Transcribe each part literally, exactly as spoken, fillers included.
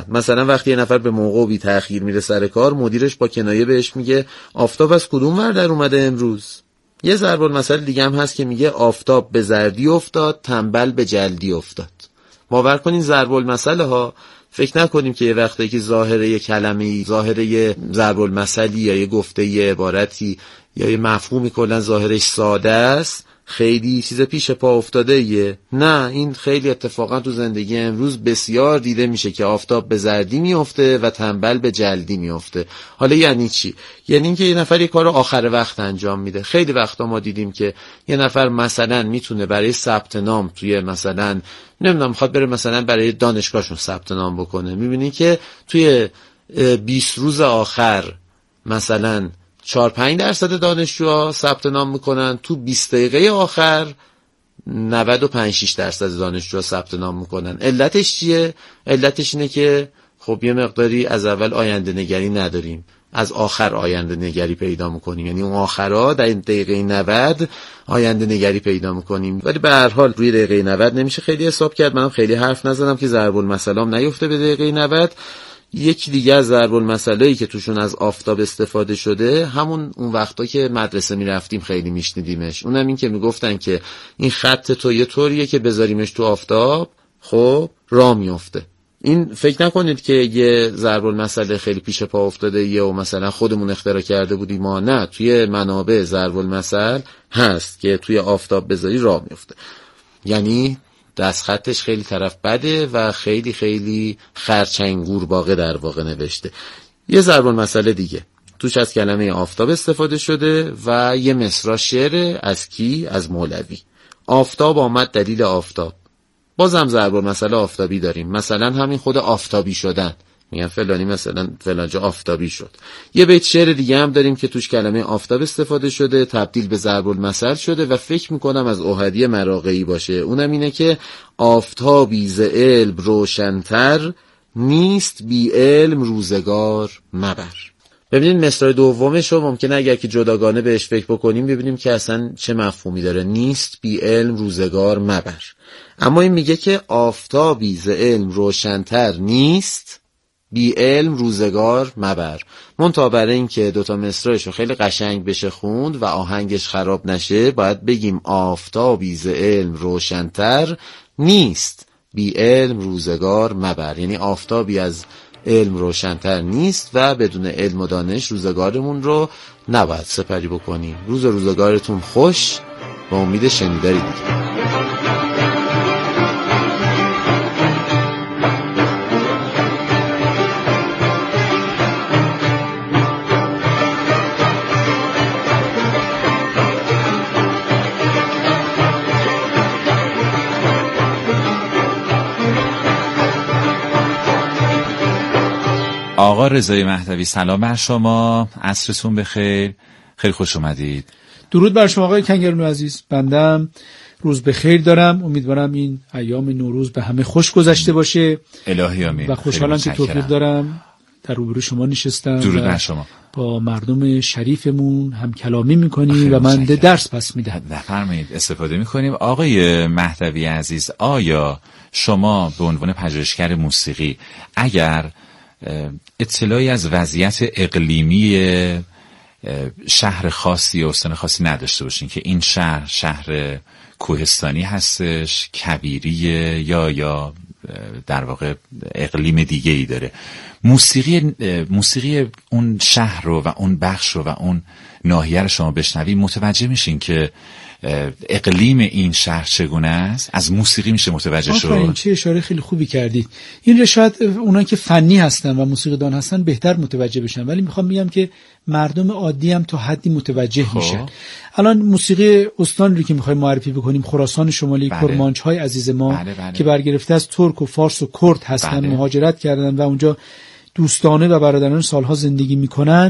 مثلا وقتی یه نفر به موقع بی تأخیر میره سر کار، مدیرش با کنایه بهش میگه آفتاب از کدوم ور در اومده امروز. یه ضرب المثل دیگه هم هست که میگه آفتاب به زردی افتاد، تنبل به جلدی افتاد. باور کنین ضرب المثل ها، فکر نکنیم که یه وقتی که ظاهره یه کلمه‌ای، ظاهره یه ضرب المثلی یا یه گفته یه عبارتی یا یه مفهومی کلا ظاهرش ساده است، خیلی چیز پیش پا افتاده یه. نه، این خیلی اتفاقا تو زندگی امروز بسیار دیده میشه که آفتاب به زردی میفته و تنبل به جلدی میفته. حالا یعنی چی؟ یعنی اینکه یه نفر یه کارو آخر وقت انجام میده. خیلی وقتا ما دیدیم که یه نفر مثلا میتونه برای ثبت نام توی مثلا نمیدونم میخواد بره مثلا برای دانشگاهشون ثبت نام بکنه، میبینی که توی بیست روز آخر مثلا چهار پنج درصد دانشجوها ثبت نام میکنن، تو بیست دقیقه آخر نود و پنج شش درصد دانشجوها ثبت نام میکنن. علتش چیه؟ علتش اینه که خب یه مقداری از اول آینده نگری نداریم، از آخر آینده نگری پیدا میکنیم. یعنی اون آخرها در دقیقه نود آینده نگری پیدا میکنیم. ولی به هر حال روی دقیقه نود نمیشه خیلی حساب کرد. منم خیلی حرف نزدم که ضرب المثلام نیفته به دقیقه نود. یکی دیگه از ضرب المثلایی که توشون از آفتاب استفاده شده، همون اون وقتا که مدرسه میرفتیم خیلی میشنیدیمش. اونم این که میگفتن که این خط تو یه طوریه که بذاریمش تو آفتاب خب راه میفته. این فکر نکنید که یه ضرب المثل خیلی پیش پا افتاده یه و مثلا خودمون اختراع کرده بودیم ما. نه، توی منابع ضرب المثل هست که توی آفتاب بذاری راه میفته. یعنی دست خطش خیلی طرف بده و خیلی خیلی خرچنگور باقی در واقع نوشته. یه ضرب المثل دیگه توش از کلمه آفتاب استفاده شده و یه مصرع شعر از کی؟ از مولوی. آفتاب آمد دلیل آفتاب. بازم ضرب المثل آفتابی داریم. مثلا همین خود آفتابی شدن، میگن فلانی مثلا فلانجا آفتابی شد. یه بیت شعر دیگه هم داریم که توش کلمه آفتاب استفاده شده، تبدیل به ضرب المثل شده و فکر میکنم از احدی مراغه‌ای باشه. اونم اینه که آفتابی ز علم روشن‌تر، نیست بی علم روزگار مبر. ببینید مصرع دومش رو ممکنه اگر که جداگانه بهش فکر بکنیم ببینیم که اصلا چه مفهومی داره. نیست بی علم روزگار مبر. اما این میگه که آفتابی ز علم روشن‌تر، نیست بی علم روزگار مبر. منتها برای این که دوتا مصرعشو خیلی قشنگ بشه خوند و آهنگش خراب نشه، باید بگیم آفتابی ز علم روشن‌تر، نیست بی علم روزگار مبر. یعنی آفتابی از علم روشن‌تر نیست و بدون علم و دانش روزگارمون رو نباید سپری بکنیم. روز روزگارتون خوش، با امید شنیداری دیگه. آقا رضای مهدوی، سلام بر شما، عصرتون بخیر، خیلی خوش اومدید. درود بر شما آقای کنگرونی عزیز. بندم روز بخیر دارم، امیدوارم این ایام نوروز به همه خوش گذشته باشه. الهی آمین. و خوشحالم که توفیق دارم در روبروی شما نشستم. درود بر شما. با مردم شریفمون هم کلامی میکنیم و من درس پس میدم. بفرمایید، استفاده میکنیم. آقای مهدوی عزیز، آیا شما به عنوان پژوهشگر موسیقی اگر اطلاعی از وضعیت اقلیمی شهر خاصی و استان خاصی نداشته باشین که این شهر شهر کوهستانی هستش، کویریه، یا یا در واقع اقلیم دیگه ای داره، موسیقی موسیقی اون شهر رو و اون بخش رو و اون ناحیه رو شما بشنوید، متوجه میشین که اقلیم این شهر چگونه است؟ از موسیقی میشه متوجه شد. آفرین، چه اشاره خیلی خوبی کردید. این شاید اونایی که فنی هستن و موسیقیدان هستن بهتر متوجه بشن، ولی میخوام بگم که مردم عادی هم تا حدی متوجه خب. میشن. الان موسیقی استان رو که میخوایم معرفی بکنیم، خراسان شمالی، بله. کرمانچای عزیز ما بله بله. که برگرفته از ترک و فارس و کرد هستن، بله. مهاجرت کردن و اونجا دوستانه و برادران سالها زندگی میکنن.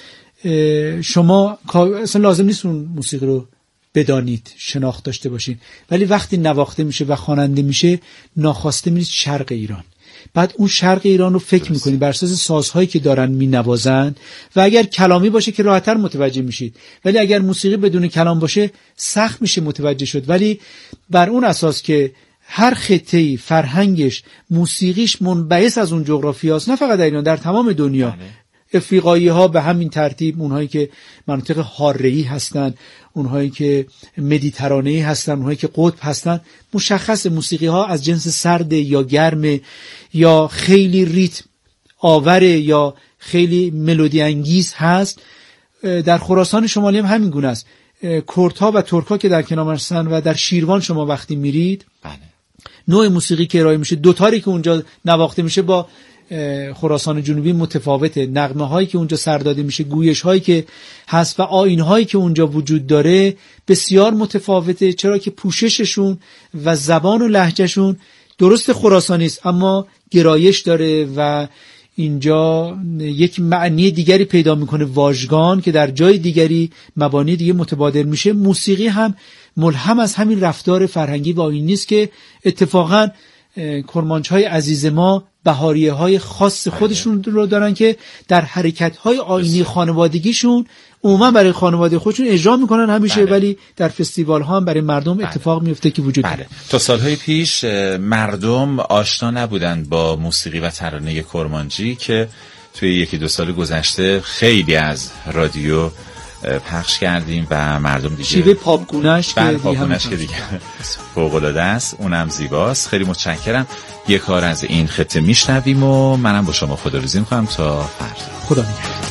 شما اصلا لازم نیست اون موسیقی رو بدانید، شناخت داشته باشین، ولی وقتی نواخته میشه و خواننده میشه ناخواسته میرید شرق ایران. بعد اون شرق ایران رو فکر میکنید بر اساس سازهایی که دارن مینوازن و اگر کلامی باشه که راحت‌تر متوجه میشید، ولی اگر موسیقی بدون کلام باشه سخت میشه متوجه شد. ولی بر اون اساس که هر خطه‌ای فرهنگش موسیقیش منبعث از اون جغرافیاست، نه فقط در ایران، در تمام دنیا. بله. افریقایی ها به همین ترتیب، اونهایی که مناطق حاره‌ای هستن، اونهایی که مدیترانه‌ای هستن، اونهایی که قطب هستن، مشخص موسیقی ها از جنس سرد یا گرم یا خیلی ریتم آوره یا خیلی ملودی انگیز هست. در خراسان شمالی هم همین گونه است. کردها و ترک‌ها که در کنار هستن و در شیروان شما وقتی میرید، بله. نوع موسیقی که ارائه میشه، دوتاری که اونجا نواخته میشه با خراسان جنوبی متفاوته. نغمه هایی که اونجا سر داده میشه، گویش هایی که هست و آیین هایی که اونجا وجود داره بسیار متفاوته، چرا که پوشششون و زبان و لهجهشون درست خراسانی است اما گرایش داره و اینجا یک معنی دیگری پیدا میکنه واژگان که در جای دیگری مبانی دیگه متبادل میشه. موسیقی هم ملهم از همین رفتار فرهنگی و آیینی است که اتفاقا کرمانچهای عزیز ما بهاریه های خاص خودشون رو دارن که در حرکت های آیینی خانوادگیشون عموما برای خانواده خودشون اجرا میکنن همیشه، بله. ولی در فستیوال ها هم برای مردم بله. اتفاق میفته که وجود داره. بله. تا سالهای پیش مردم آشنا نبودن با موسیقی و ترانه کرمانچی که توی یکی دو سال گذشته خیلی از رادیو پخش کردیم و مردم دیگه شیوه پاپگونش که پاپگونش که دیگه فوق‌العاده است، اونم زیباست. خیلی متشکرم. یه کار از این خطه میشنویم و منم با شما خداحافظی می‌کنم تا فردا. خدا نگهدار.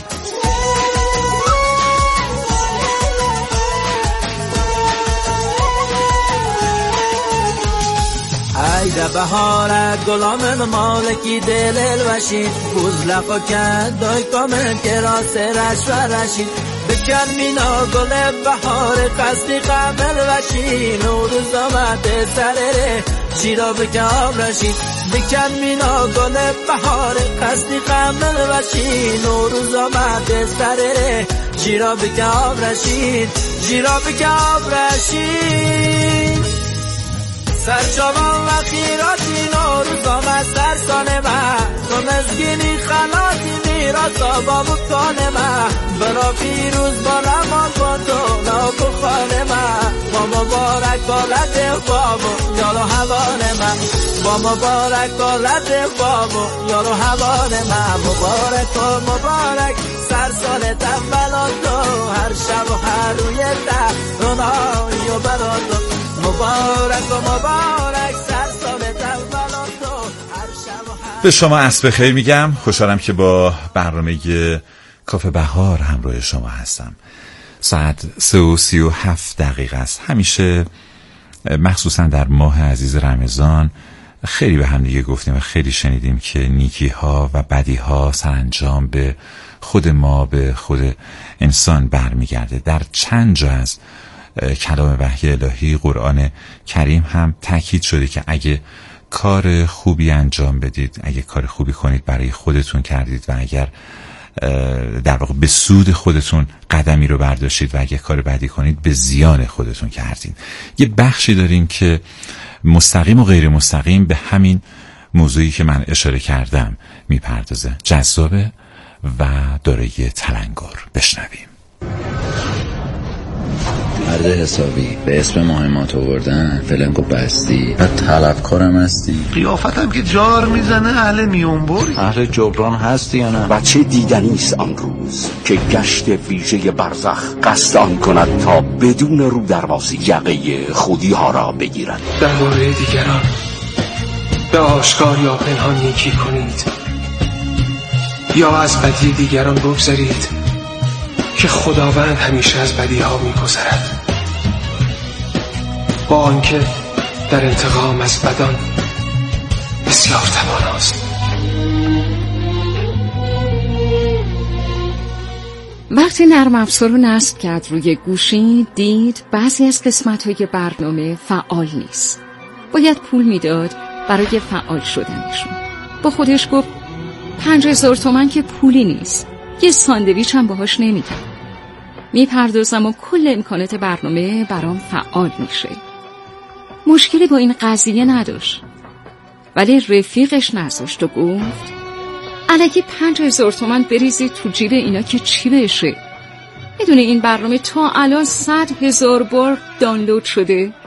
ای ده بهار گلام مالکی دل الوشید بوزلقا کد دای کامل که را سرش و رشید بکن مینا گل بهار قصدی قبل وشی نوروز آمده سرره شیرا بکن رشید بکن مینا گل بهار قصدی قبل وشی نوروز آمده سرره شیرا بکن رشید شیرا بکن رشید سرچاوان و خیراتی نوروز آمد سرسانه من تو مزگینی خلاتی میراث آبا بکنه من برا پیروز با نماز با تو نابو خانه من با مبارک بالت بابو یالو هوان من با مبارک بالت بابو یالو هوان من مبارک و مبارک سرسانه تنبلان تو هر شب و هر روی در رونایی و برا تو مبارک و مبارک سرسانه تنبلان تو هر شب و هر. به شما عصر بخیر میگم. خوشحالم که با برنامه کافه بهار همراه شما هستم. ساعت سه و سی و هفت دقیقه است. همیشه مخصوصا در ماه عزیز رمضان خیلی به هم دیگه گفتیم و خیلی شنیدیم که نیکی ها و بدی ها سرانجام به خود ما، به خود انسان برمیگرده. در چند جا از کلام وحی الهی قرآن کریم هم تاکید شده که اگه کار خوبی انجام بدید، اگه کار خوبی کنید برای خودتون کردید و اگر در واقع به سود خودتون قدمی رو برداشتید و اگه کار بدی کنید به زیان خودتون کردید. یه بخشی داریم که مستقیم و غیر مستقیم به همین موضوعی که من اشاره کردم میپردازه. جذابه و داره یه تلنگر. بشنویم. مرد حسابی به اسم مهمات آوردن فلنگو بستی و طلبکارم هستی. قیافتم که جار میزنه اهل میونبری. اهل جبران هستی یا نه؟ بچه دیدنیست آن روز که گشت ویژه برزخ قصد آن کند تا بدون رو درواسی یقه خودی ها را بگیرد. درباره دیگران به آشکار یا پنهان نیکی کنید یا از بدی دیگران بگذرید که خداوند همیشه از بدی ها می‌گذرد، با آنکه در انتقام از بدان بسیار تواناست. وقتی نرم افزار رو نصب کرد روی گوشی، دید بعضی از قسمت‌های برنامه فعال نیست. باید پول میداد برای فعال شدنشون. با خودش گفت پنج هزار تومن که پولی نیست، یه ساندویچ هم باهاش نمیدم. میپردازم و کل امکانات برنامه برام فعال میشه. مشکلی با این قضیه نداشت، ولی رفیقش نذاشت و گفت الکی پنج هزار تومن بریزی تو جیب اینا که چی بشه؟ میدونی این برنامه تا الان صد هزار بار دانلود شده؟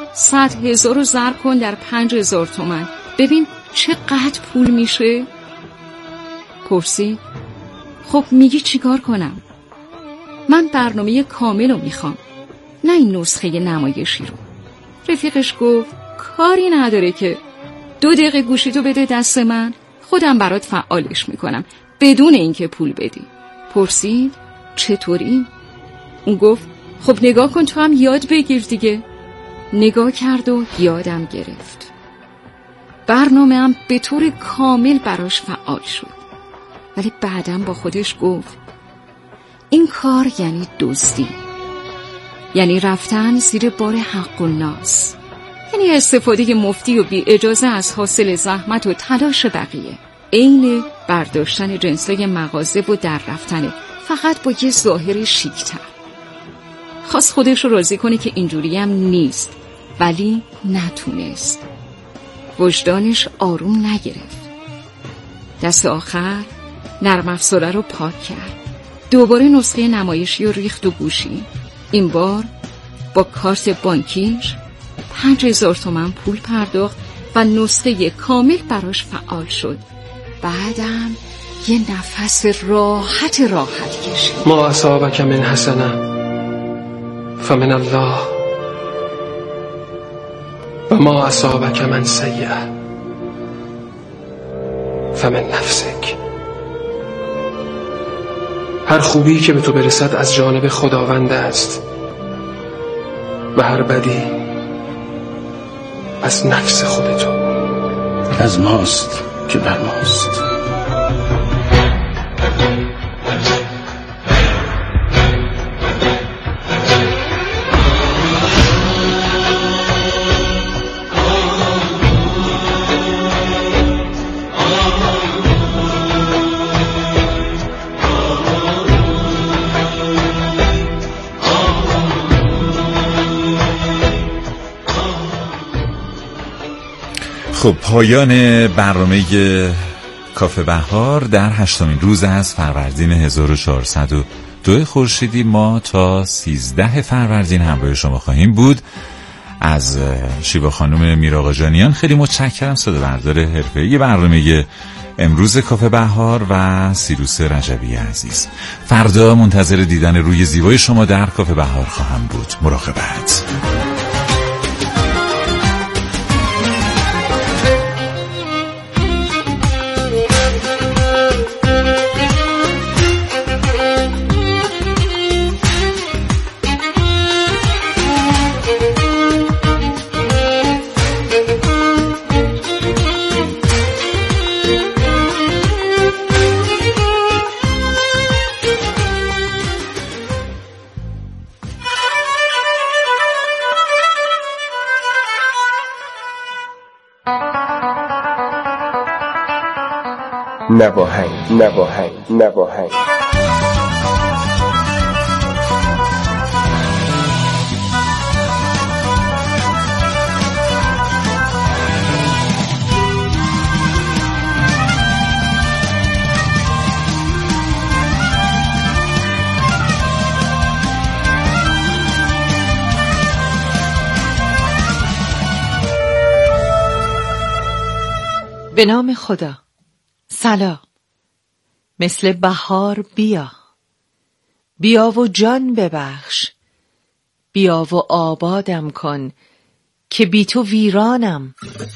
صد هزار رو ضرب کن در پنج هزار تومن، ببین چقدر پول میشه. پرسید خب میگی چیکار کنم؟ من برنامه کامل رو میخوام، نه این نسخه نمایشی رو. رفیقش گفت کاری نداره که، دو دقیقه گوشی تو بده دست من، خودم برات فعالش میکنم بدون اینکه پول بدی. پرسید چطوری؟ اون گفت خب نگاه کن تو هم یاد بگیر دیگه. نگاه کرد و یادم گرفت. برنامه هم به طور کامل براش فعال شد. ولی بعدم با خودش گفت این کار یعنی دزدی، یعنی رفتن زیر بار حق الناس، یعنی استفاده مفتی و بی اجازه از حاصل زحمت و تلاش بقیه، عین برداشتن جنسای مغازه و در رفتنه، فقط با یه ظاهر شیک‌تر. خواست خودش رو راضی کنه که اینجوری هم نیست، ولی نتونست. وجدانش آروم نگرفت. دست آخر نرم افزاره رو پاک کرد. دوباره نسخه نمایشی رو ریخت و گوشی. این بار با کارت بانکیش پنج هزار تومن پول پرداخت و نسخه کامل براش فعال شد. بعدم یه نفس راحت راحت کشید. ما اصابک من حسنه فمن الله و ما اصابک من سیئه فمن نفسک. هر خوبی که به تو برسد از جانب خداوند است و هر بدی از نفس خودتو، از ماست که بر ماست. خب پایان برنامه کافه بهار در هشتمین روز از فروردین هزار و چهارصد و دو خورشیدی. ما تا سیزده فروردین همراه شما خواهیم بود. از شیوا خانم میرآقاجانیان خیلی متشکرم، صدا بردار حرفه‌ای برنامه امروز کافه بهار، و سیروس رجبی عزیز. فردا منتظر دیدن روی زیبای شما در کافه بهار خواهم بود. مراقبت. نواهنگ نواهنگ نواهنگ به نام خدا. سلام. مثل بهار بیا، بیا و جان ببخش، بیا و آبادم کن که بی تو ویرانم.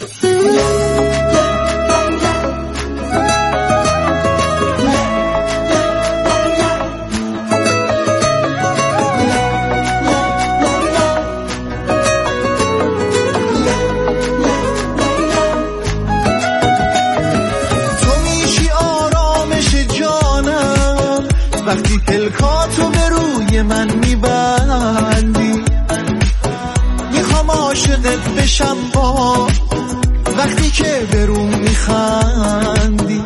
وقتی پلکاتو به روی من میبندی، میخوام عاشقت بشم با وقتی که به روم میخندی.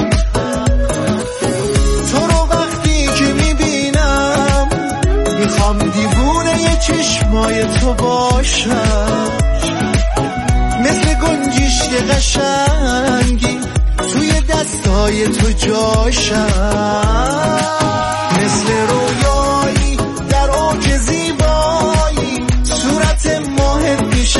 تو رو وقتی که میبینم میخوام دیوونه ی چشمای تو باشم، مثل گنجیش یه قشنگی توی دستای تو جاشم، مثل رویایی در اوج زیبایی صورت ماهت پیش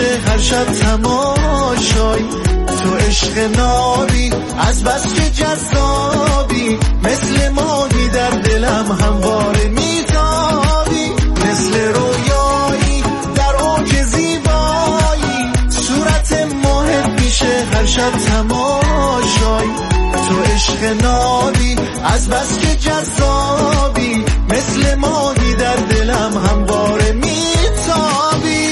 شب تماشایی، تو عشق نابی از بس که جذابی، مثل ماهی در دلم همواره میتابی، مثل رویایی در اوج زیبایی، صورت ماهت میشه هر شب تماشایی، تو عشق نابی از بس که جذابی، مثل ماهی در دلم همواره میتابی.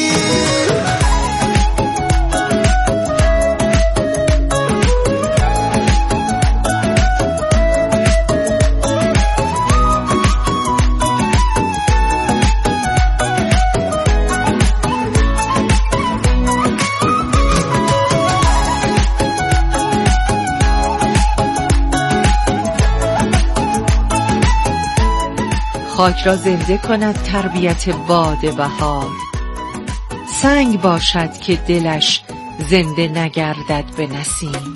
خاک را زنده کند تربیت باد بهار، سنگ باشد که دلش زنده نگردد به نسیم.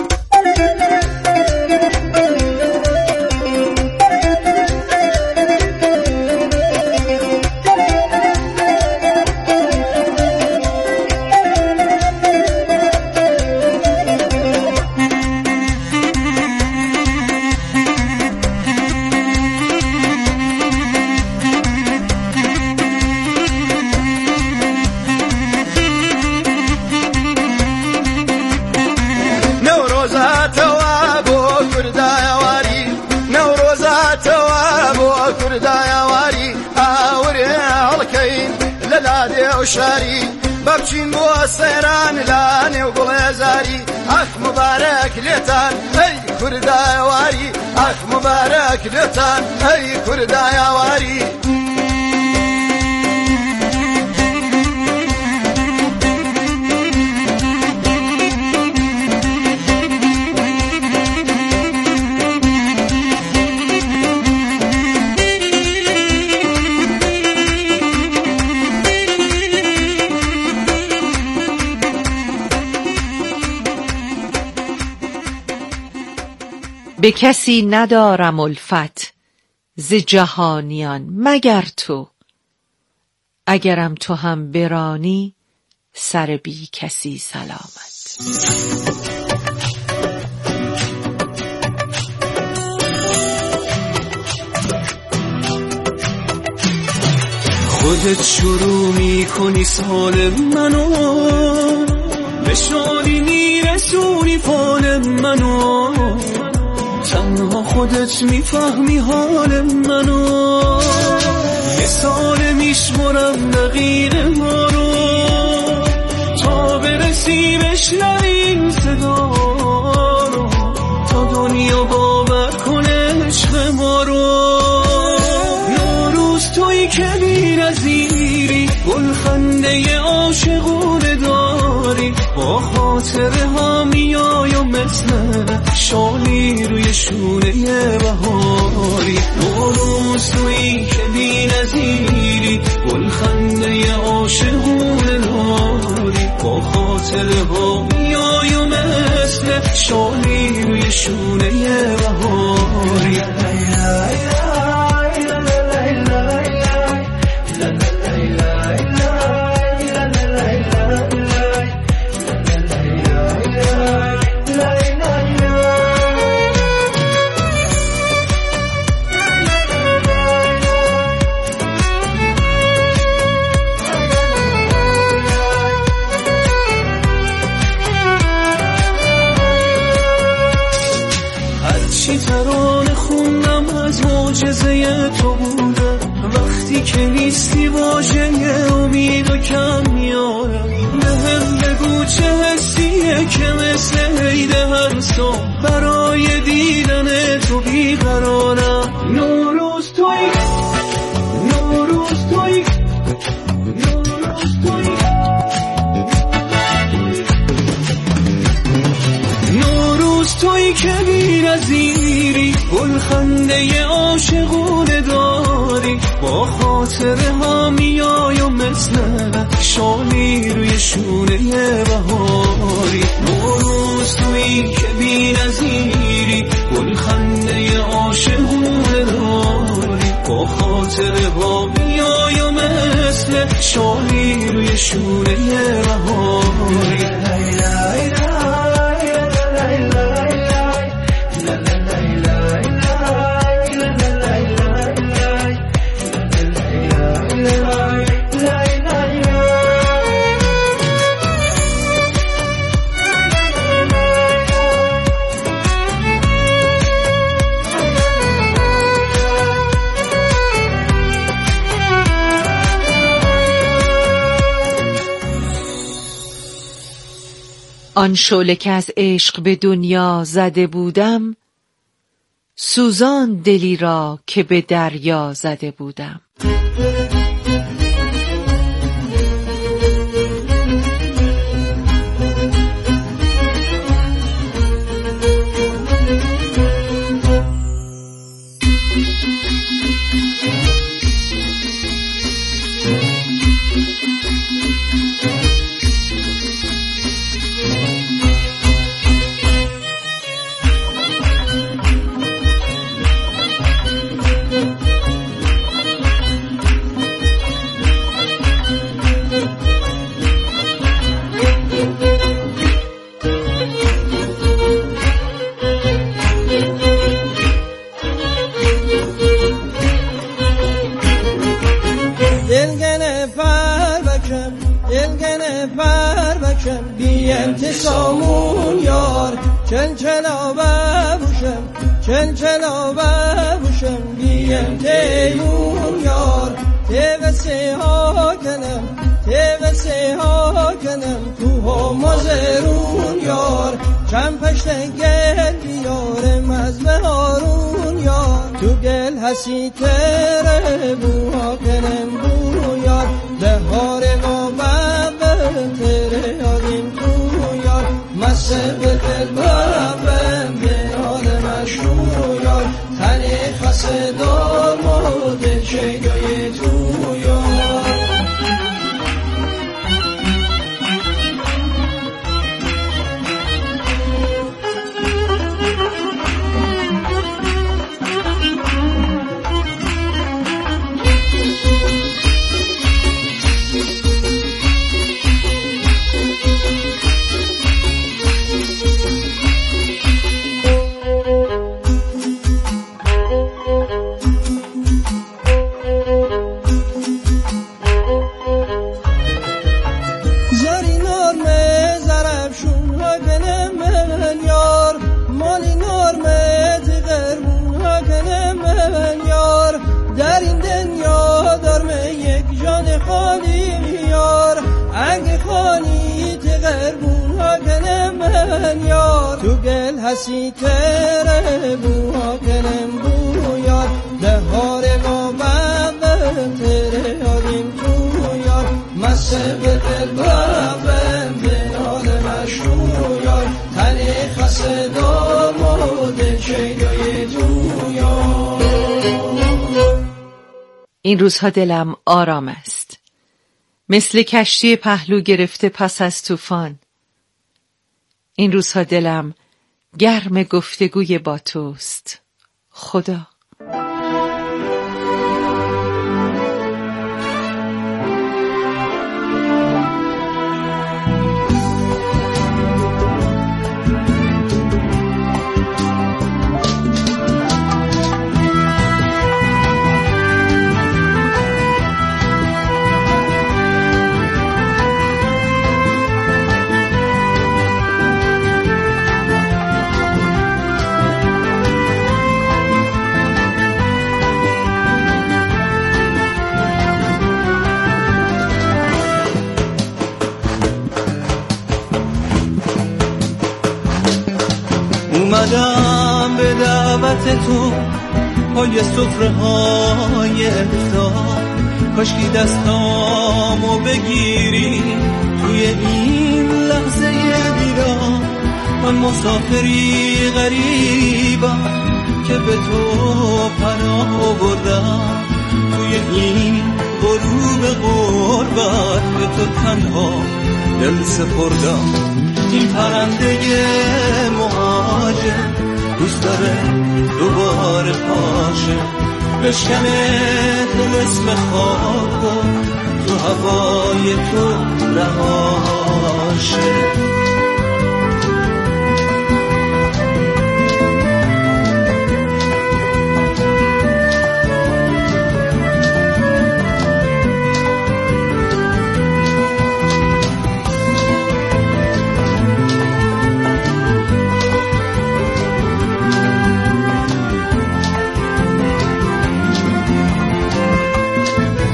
شاری بچین بو سیران لانی و گلزاری، اخ مبارک لیتان ای کردای واری، اخ مبارک لیتان ای کردای واری. به کسی ندارم الفت ز جهانیان مگر تو، اگرم تو هم برانی سر بی کسی سلامت. خودت شروع میکنی سال منو، به شادی میرسونی فال منو، تنها خودت میفهمی حال منو، یه سال میشمرم دقیقه ما رو تا برسی بشنوی این صدا رو، تا دنیا باور کنه عشق ما رو. نوروز تویی که بی‌نظیری، گلخنده عاشقونه داری، با خاطره ها میای و مثل شالی روی شونه بهاری. نوروز تویی که بی‌نظیری، گلخنده عاشقونه داری، با خاطره ها میای و مثل شالی روی شونه بهاری. معجزه تو بوده وقتی که نیستی، واژه امید و کم میارم. بهم بگو چه حسیه که مثل عید هر صبح برای دیدن تو بیقرارم. نوروز تویی، نوروز تویی، نوروز تویی، نوروز تویی که بی‌نظیری، گلخنده عاشقونه داری، با خاطره ها میای و مثل شالی روی شونه بهاری. نوروز تویی که بی‌نظیری، گلخنده عاشقونه داری، با خاطره ها میای و مثل شالی روی شونه بهاری. آن شعله که از عشق به دنیا زده بودم، سوزان دلی را که به دریا زده بودم. بی انتسامون یار چل چلا ببوشم چل چلا ببوشم بی انتیمون یار تیو سه ها کنم تیو سه ها کنم تو هم زرون یار چند پشت گل بیارم از بهارون یار تو گل حسی تره بوها کنم بو یار بهار و ببم تره یادیم تو یار مسه به دل ببم بیار مشهور یار تنی خسه دام و دل شیدای تو یار تو گل حسی تره بوها کنم بو یار بهار و ببم تره یادیم تو یار مسه به دل ببم بیار مشهور یار تنی خسه دام و دل شیدای تو یار. این روزها دلم آرام است، مثل کشتی پهلو گرفته پس از طوفان. این روزها دلم گرم گفتگوی با توست خدا. اومدم به دعوت تو پای سفره های افطار، کاشکی دستامو بگیری توی این لحظه دیدار. من مسافری غریبم که به تو پناه بردم، توی این غروب غربت به تو تنها دل سپردم. این پرنده مهاجر دوست داره دوباره پاشه، بشکنه طلسم خاک و تو هوای تو رهاشه.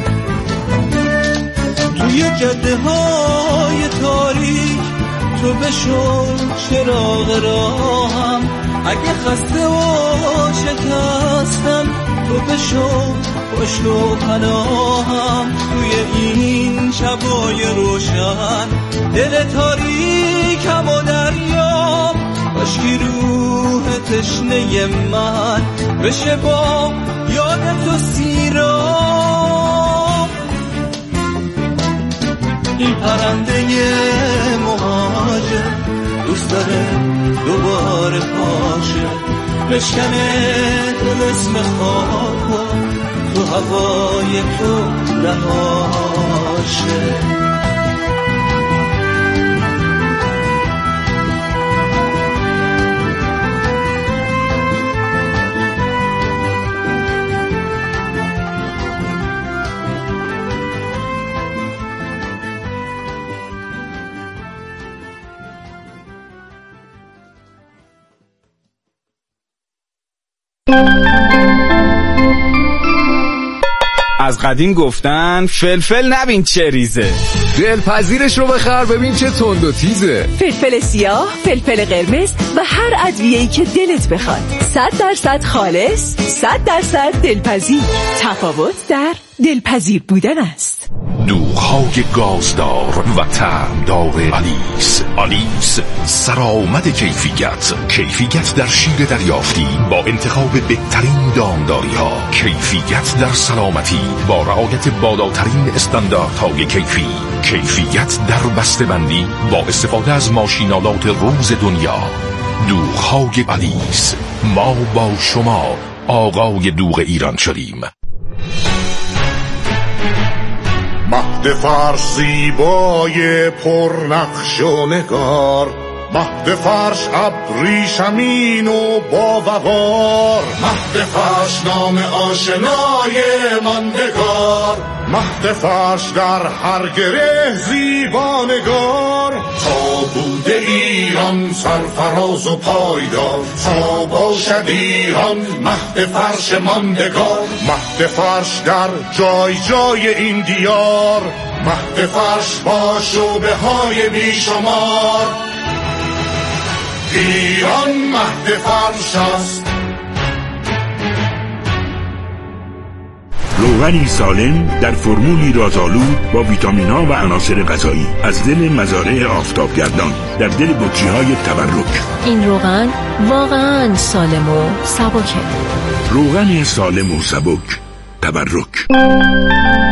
جاده های تاریک تو به بشو چراغ راهم، اگه خسته و شکستم تو بشو باش و پناهم. توی این شبای روشن دل تاریکم و دریام، کاشکی روح تشنه من بشه با یاد تو سیرام. این پرنده مهاجر دوست داره دوباره پاشه، بشکنه طلسم خاکو تو هوای تو رهاشه. از قدیم گفتن فلفل نبین چه ریزه، دلپذیرش رو بخر ببین چه تند و تیزه. فلفل سیاه، فلفل قرمز و هر ادویه‌ای که دلت بخواد. صد درصد خالص، صد درصد دلپذیر. تفاوت در دلپذیر بودن است. دوغ‌های گازدار و طعمدار آلیس. آلیس سرآمد کیفیت. کیفیت در شیر دریافتی با انتخاب بهترین دامداری‌ها. کیفیت در سلامتی با رعایت بالاترین استانداردهای کیفی. کیفیت در بسته‌بندی با استفاده از ماشینالات روز دنیا. دوغ‌های آلیس. ما با شما آقای دوغ ایران شدیم. مهد فرش زیبای پرنقش و نگار، مهد فرش ابریشمین و با وقار، مهد فرش نام آشنای ماندگار، مهد فرش در هر گره زیبانگار. تا بوده ایران سرفراز و پایدار، تا باشد ایران مهد فرش ماندگار. مهد فرش در جای جای این دیار، مهد فرش با شعبه های بیشمار. ایران مهد فرش است. روغنی سالم در فرمولی رازآلود با ویتامین‌ها و عناصر غذایی از دل مزارع آفتابگردان در دل بطری‌های تبرک. این روغن واقعاً سالم و سبکه. روغن سالم و سبک تبرک.